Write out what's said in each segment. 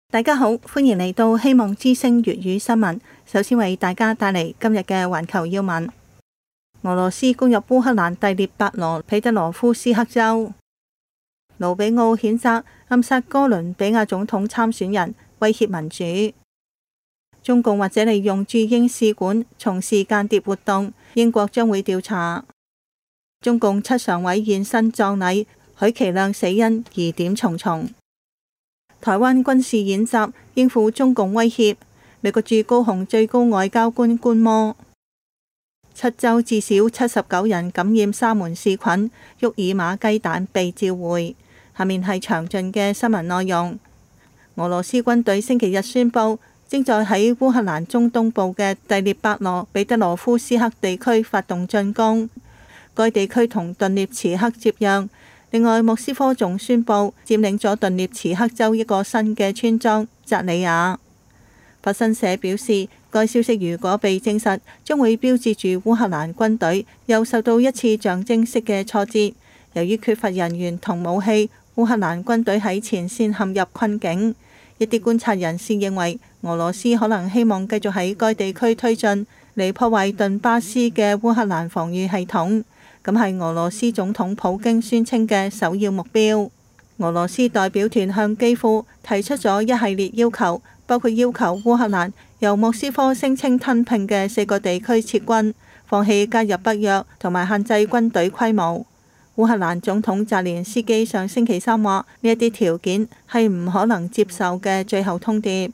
大家好，歡迎嚟到希望之聲粵語新聞。首先為大家帶嚟今日嘅環球要聞。俄羅斯攻入烏克蘭第聶伯羅彼得羅夫斯克州。盧比奧譴責暗殺哥倫比亞總統參選人，威脅民主。中共或者利用駐英使館從事間諜活動，英國將會調查。中共七常委現身葬禮，許其亮死因疑點重重。台灣軍事演習應付中共威脅，美國駐高雄最高外交官觀摩。七州至少79人感染沙門氏菌，沃爾瑪雞蛋被召回。下面係詳盡嘅新聞內容。俄羅斯軍隊星期日宣布，正在喺烏克蘭中東部嘅第聶伯羅彼得羅夫斯克地區發動進攻，該地區同頓涅茨克接壤。另外，莫斯科仲宣布佔領咗頓涅茨克州一個新嘅村莊扎里亞。法新社表示，該消息如果被證實，將會標誌住烏克蘭軍隊又受到一次象徵式嘅挫折。由於缺乏人員同武器，烏克蘭軍隊喺前線陷入困境。一啲觀察人士認為，俄羅斯可能希望繼續喺該地區推進，嚟破壞頓巴斯嘅烏克蘭防禦系統。咁係俄羅斯總統普京宣稱嘅首要目標。俄羅斯代表團向基輔提出咗一系列要求，包括要求烏克蘭由莫斯科聲稱吞併嘅4個地區撤軍，放棄加入北約同埋限制軍隊規模。烏克蘭總統澤連斯基上星期三話，呢一啲條件係唔可能接受嘅最後通牒。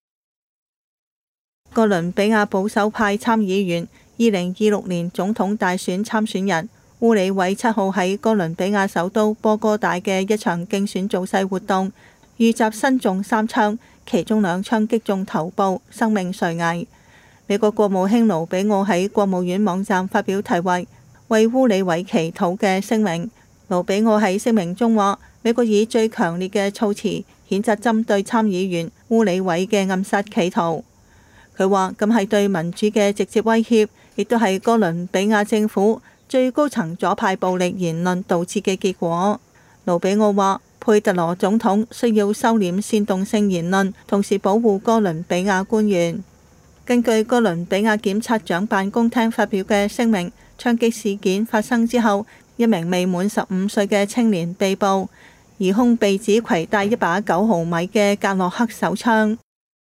哥倫比亞保守派參議員2026年總統大選參選人烏里偉7號喺哥倫比亞首都波哥大嘅一場競選造勢活動，遇襲身中3槍，其中2槍擊中頭部，生命垂危。美國國務卿盧比奧喺國務院網站發表題為烏里偉祈禱嘅聲明。盧比奧喺聲明中話，美國以最強烈嘅措辭譴責針對參議員烏里偉嘅暗殺企圖。佢話咁係對民主嘅直接威脅，亦都係哥倫比亞政府最高層左派暴力言論導致嘅結果。盧比奧話，佩特羅總統需要收斂煽動性言論，同時保護哥倫比亞官員。根據哥倫比亞檢察長辦公廳發表嘅聲明，槍擊事件發生之後，一名未滿15歲嘅青年被捕，疑兇被指攜帶一把9毫米嘅格洛克手槍。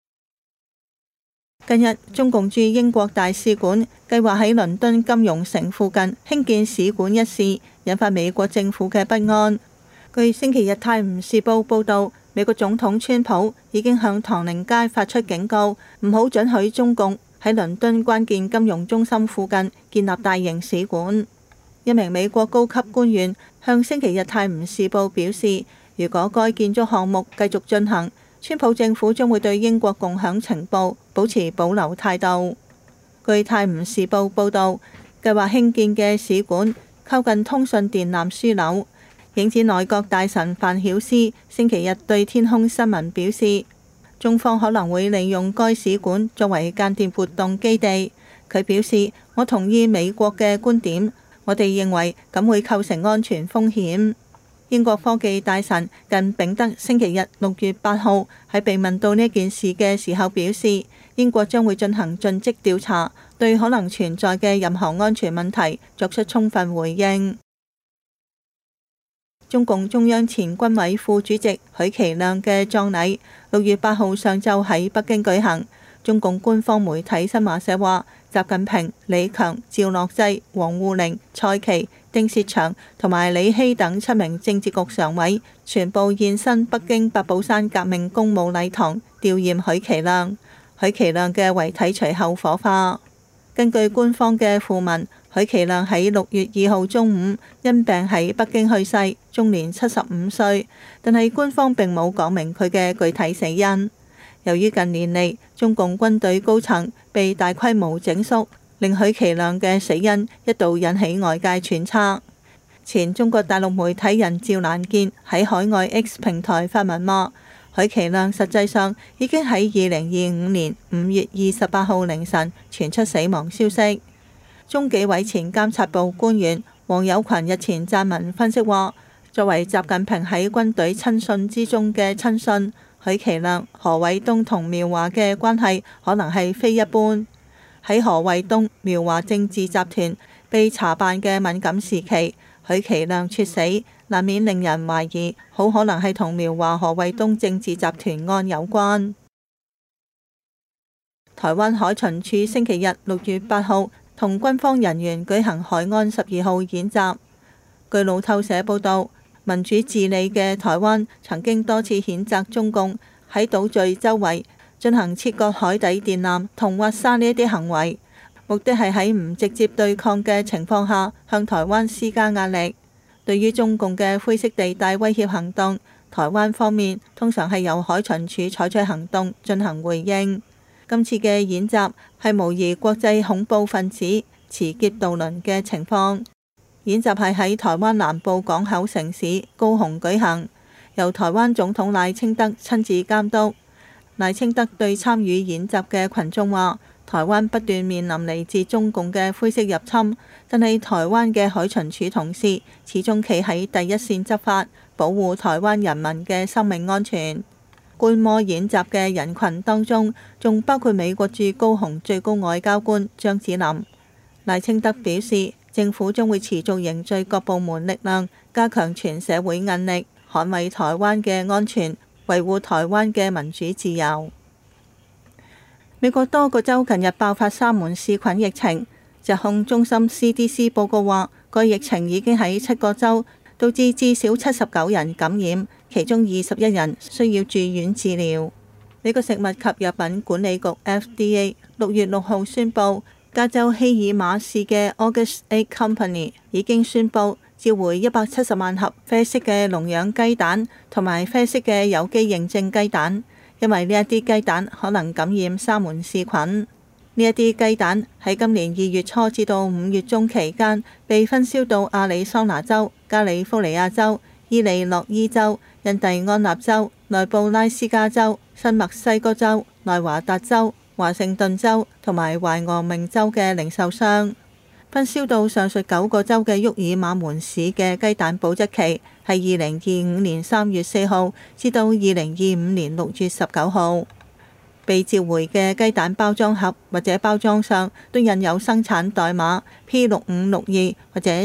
近日，中共駐英國大使館計劃喺倫敦金融城附近興建使館一事，引發美國政府嘅不安。據星期日《泰晤士報》報導，美國總統川普已經向唐寧街發出警告，唔好准許中共喺倫敦關鍵金融中心附近建立大型使館。一名美國高級官員向星期日《泰晤士報》表示，如果該建築項目繼續進行，川普政府將會對英國共享情報保持保留態度。據《泰晤士報》報導，計劃興建嘅使館靠近通訊電纜樞紐。影子內閣大臣范曉斯星期日對天空新聞表示，中方可能會利用該使館作為間諜活動基地。佢表示，我同意美國嘅觀點，我哋認為咁會構成安全風險。英國科技大臣近丙德星期日6月8號喺被問到呢件事嘅時候表示，英國將會進行盡職調查，對可能存在嘅任何安全問題作出充分回應。中共中央前軍委副主席許其亮嘅葬禮6月8號上晝喺北京舉行。中共官方媒體新華社話，習近平、李強、趙樂際、王滬寧、蔡奇、丁薛祥同埋李希等7名政治局常委全部現身北京八寶山革命公墓禮堂弔唁許其亮。許其亮嘅遺體隨後火化。根據官方嘅訃聞，許其亮喺6月2號中午因病喺北京去世，終年75歲，但係官方並冇講明佢嘅具體死因。由於近年嚟中共軍隊高層被大規模整肅，令許其亮嘅死因一度引起外界揣測。前中國大陸媒體人趙蘭健喺海外 X 平台發文話，許其亮實際上已經喺2025年5月28號凌晨傳出死亡消息。中紀委前監察部官員黃有群日前撰文分析話， 作為習近平喺軍隊親信之中嘅親信，許其亮、何偉東同苗華嘅關係可能係非一般。喺何偉東、苗華政治集團被查辦嘅敏感時期，許其亮猝死，難免令人懷疑，好可能係同苗華、何偉東政治集團案有關。台灣海巡署星期日6月8號同軍方人員舉行海安12號演習。據路透社報導，民主治理嘅台灣曾經多次譴責中共喺島嶼周圍進行切割海底電纜同挖沙呢一啲行為，目的係喺唔直接對抗嘅情況下向台灣施加壓力。對於中共嘅灰色地帶威脅行動，台灣方面通常係由海巡署採取行動進行回應。今次嘅演習係模擬國際恐怖分子持劫渡輪嘅情況。演習係喺台灣南部港口城市高雄舉行，由台灣總統賴清德親自監督。賴清德對參與演習嘅群眾話：台灣不斷面臨嚟自中共嘅灰色入侵，但係台灣嘅海巡署同事始終企喺第一線執法，保護台灣人民嘅生命安全。觀摩演習嘅人群當中，仲包括美國駐高雄最高外交官張子霖。賴清德表示，政府將會持續凝聚各部門力量，加強全社會韌力，捍衛台灣嘅安全，維護台灣嘅民主自由。美國多個州近日爆發沙門氏菌疫情，疾控中心 CDC 報告話，該疫情已經喺7個州導致至少79人感染，其中21人需要住院治療。美國食物及藥品管理局 FDA 6月6號宣布，加州希爾馬市嘅 August Egg Company 已經宣布召回170萬盒啡色嘅籠養雞蛋同埋啡色嘅有機認證雞蛋，因為呢一啲雞蛋可能感染沙門氏菌。呢一啲雞蛋喺今年2月初至到5月中期間被分銷到亞利桑那州、加利福尼亞州、伊利諾伊州、印第安納州、內布拉斯加州、新墨西哥州、內華達州、華盛頓州同埋懷俄明州嘅零售商。分銷到上述9個州嘅沃爾瑪門市嘅雞蛋保質期係2025年3月4號至到2025年6月19號。被召回嘅雞蛋包裝盒或者包裝上都印有生產代碼 P6562 或者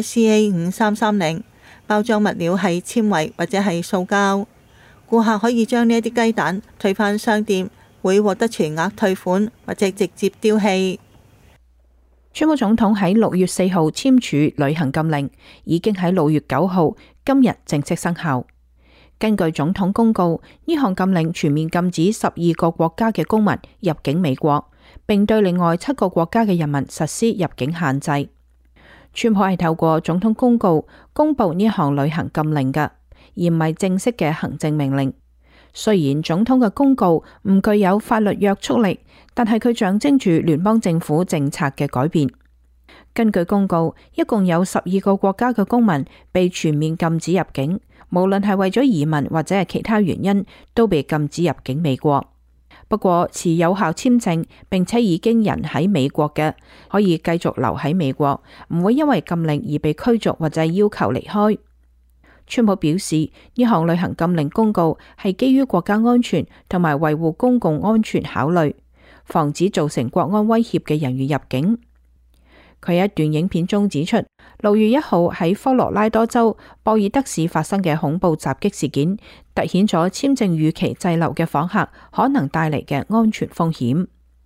CA5330， 包裝物料係纖維或者係塑膠。顧客可以將呢一啲雞蛋退返商店，會獲得全額退款或者直接丟棄。 川普總統喺6月4號簽署旅行禁令，已經喺6月9號今日正式生效。根據總統公告，呢項禁令全面禁止12個國家嘅公民入境美國，並對另外7個國家嘅人民實施入境限制。川普係透過總統公告公布呢項旅行禁令嘅，而唔係正式嘅行政命令。雖然總統嘅公告唔具有法律約束力，但係佢象徵住聯邦政府政策嘅改變。根據公告，一共有12個國家嘅公民被全面禁止入境，無論係為咗移民或者係其他原因，都被禁止入境美國。不過持有效簽證並且已經人喺美國嘅，可以繼續留喺美國，唔會因為禁令而被驅逐或者要求離開。川普表示，呢項旅行禁令公告係基於國家安全同埋維護公共安全考慮，防止造成國安威脅嘅人員入境。佢喺一段影片中指出，6月1號喺科羅拉多州博爾德市發生嘅恐怖襲擊事件，凸顯咗簽證逾期滯留嘅訪客可能帶嚟嘅安全風險。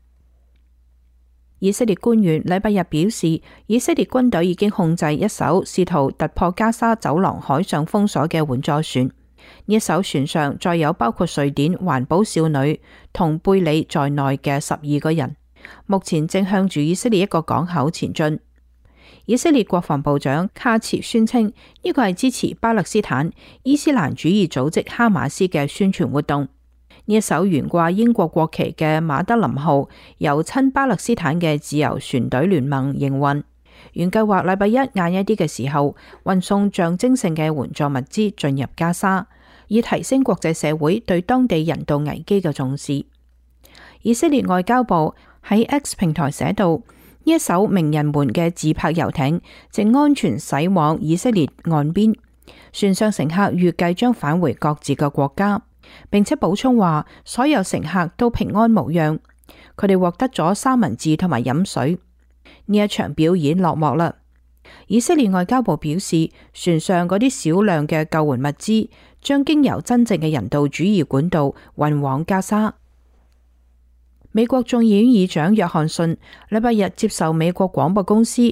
以色列官員禮拜日表示，以色列軍隊已經控制一艘試圖突破加沙走廊海上封鎖嘅援助船。呢一艘船上載有包括瑞典環保少女同貝里在內嘅12個人，目前正向住以色列一個港口前進。以色列國防部長卡茨宣稱，呢個係支持巴勒斯坦伊斯蘭主義組織哈馬斯嘅宣傳活動。呢一艘懸掛英國國旗嘅馬德林號由親巴勒斯坦嘅自由船隊聯盟營運，原計劃禮拜一晏一啲嘅時候運送象徵性嘅援助物資進入加沙，以提升國際社會對當地人道危機嘅重視。以色列外交部喺 X 平台寫道，呢一艘名人們嘅自拍遊艇正安全駛往以色列岸邊， 船上乘客預計將返回各自嘅國家，並且補充話所有乘客都平安無恙，佢哋獲得咗三文治同埋飲水。呢一場表演落幕啦。以色列外交部表示，船上嗰啲少量嘅救援物資將經由真正嘅人道主義管道運往加沙。美國眾議院議長約翰遜禮拜日接受美國廣播公司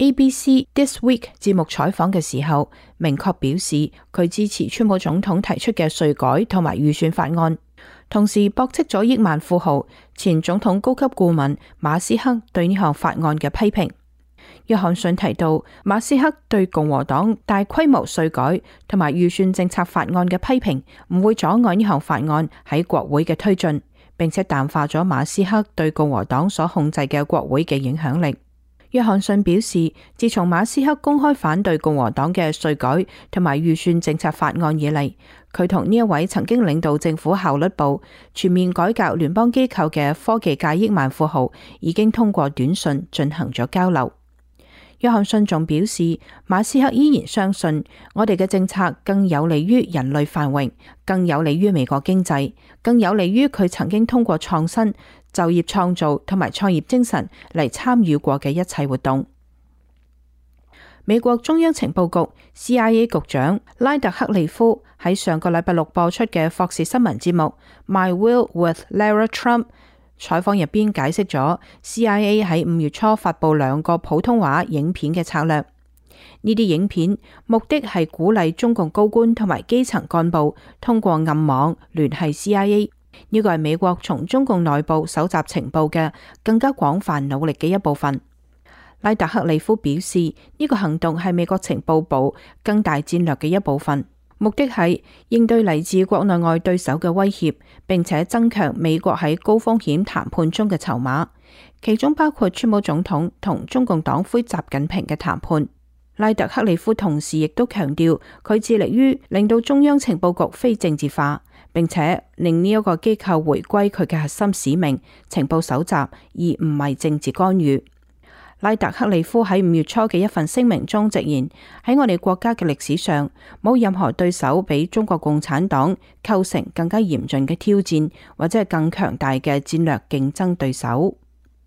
ABC This Week 節目採訪嘅時候，明確表示佢支持川普總統提出嘅稅改同埋預算法案，同時駁斥咗億萬富豪前總統高級顧問馬斯克對呢項法案嘅批評。約翰遜提到，馬斯克對共和黨大規模稅改同埋預算政策法案嘅批評唔會阻礙呢項法案喺國會嘅推進，並且淡化咗馬斯克對共和黨所控制嘅國會嘅影響力。約翰遜表示，自從馬斯克公開反對共和黨嘅稅改同埋預算政策法案以嚟，佢同呢一位曾經領導政府效率部全面改革聯邦機構嘅科技界億萬富豪已經通過短信進行咗交流。約翰遜仲表示，馬斯克依然相信我哋嘅政策更有利於人類繁榮，更有利於美國經濟，更有利於佢曾經通過創新、就業創造同埋創業精神嚟參與過嘅一切活動。美國中央情報局 CIA 局長拉特克利夫喺上個禮拜六播出嘅霍士新聞節目 My Will with Lara Trump採訪入邊解釋咗 CIA 喺5月初發佈2個普通話影片嘅策略。呢啲影片目的係鼓勵中共高官同埋基層幹部通過暗網聯繫 CIA。呢個係美國從中共內部搜集情報嘅更加廣泛努力嘅一部分。拉特克利夫表示，呢個行動係美國情報部更大戰略嘅一部分，目的係應對嚟自國內外對手嘅威脅，並且增強美國喺高風險談判中嘅籌碼，其中包括川普總統同中共黨魁習近平嘅談判。拉特克利夫同時亦都強調，佢致力於令到中央情報局非政治化，並且令呢一個機構回歸佢嘅核心使命——情報搜集，而唔係政治干預。拉特克利夫喺5月初嘅一份聲明中直言，喺我哋國家嘅歷史上，冇任何對手比中國共產黨構成更加嚴峻嘅挑戰，或者係更強大嘅戰略競爭對手。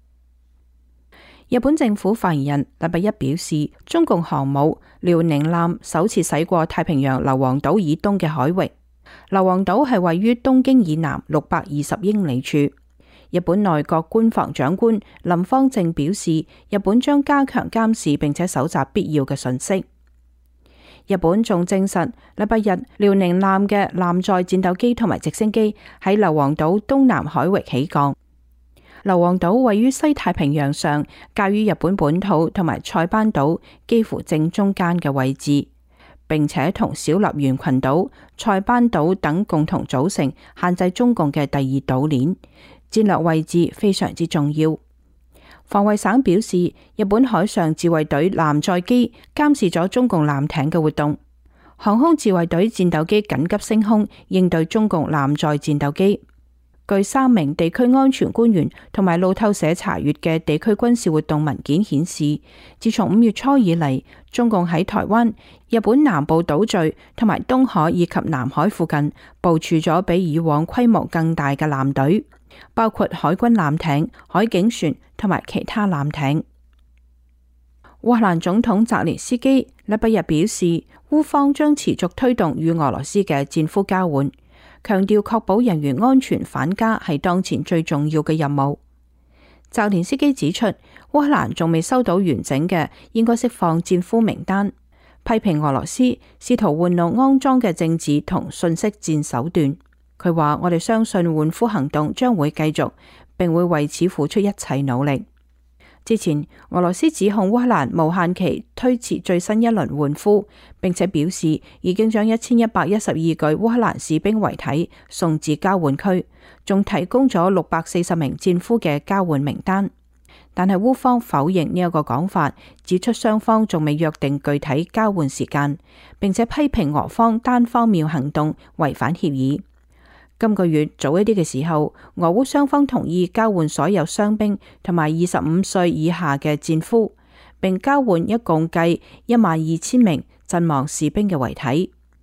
日本政府發言人禮拜一表示，中共航母遼寧艦首次駛過太平洋硫磺島以東嘅海域。硫磺島係位於東京以南620英里處。日本內閣官房長官林芳正表示，日本將加強監視並且搜集必要嘅信息。日本仲證實，禮拜日遼寧艦嘅艦載戰鬥機同埋直升機喺硫磺島東南海域起降。硫磺島位於西太平洋上，介於日本本土同埋塞班島幾乎正中間嘅位置，並且同小笠原群島、塞班島等共同組成限制中共嘅第二島鏈，戰略位置非常之重要。防衛省表示，日本海上自衛隊艦載機監視咗中共艦艇嘅活動，航空自衛隊戰鬥機緊急升空應對中共艦載戰鬥機。據3名地區安全官員同埋路透社查閱嘅地區軍事活動文件顯示，自從5月初以嚟，中共喺台灣、日本南部島嶼同埋東海以及南海附近部署咗比以往規模更大嘅艦隊，包括海軍艦艇、海警船同埋其他艦艇。烏克蘭總統澤連斯基禮拜日表示，烏方將持續推動與俄羅斯嘅戰俘交換，強調確保人員安全返家係當前最重要嘅任務。澤連斯基指出，烏克蘭仲未收到完整嘅應該釋放戰俘名單，批評俄羅斯試圖玩弄骯髒嘅政治同信息戰手段。佢話：我哋相信換俘行動將會繼續，並會為此付出一切努力。之前，俄羅斯指控烏克蘭無限期推遲最新一輪換俘，並且表示已經將1112具烏克蘭士兵遺體送至交換區，仲提供咗640名戰俘嘅交換名單。但係烏方否認呢一個講法，指出雙方仲未約定具體交換時間，並且批評俄方單方面行動違反協議。今個月早一啲嘅時候，俄烏雙方同意交換所有傷兵同埋25歲以下嘅戰俘，並交換一共計12000名陣亡士兵嘅遺體。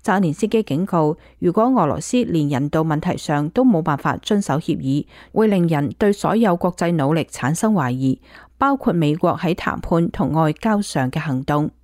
澤連斯基警告，如果俄羅斯連人道問題上都冇辦法遵守協議，會令人對所有國際努力產生懷疑，包括美國喺談判同外交上嘅行動。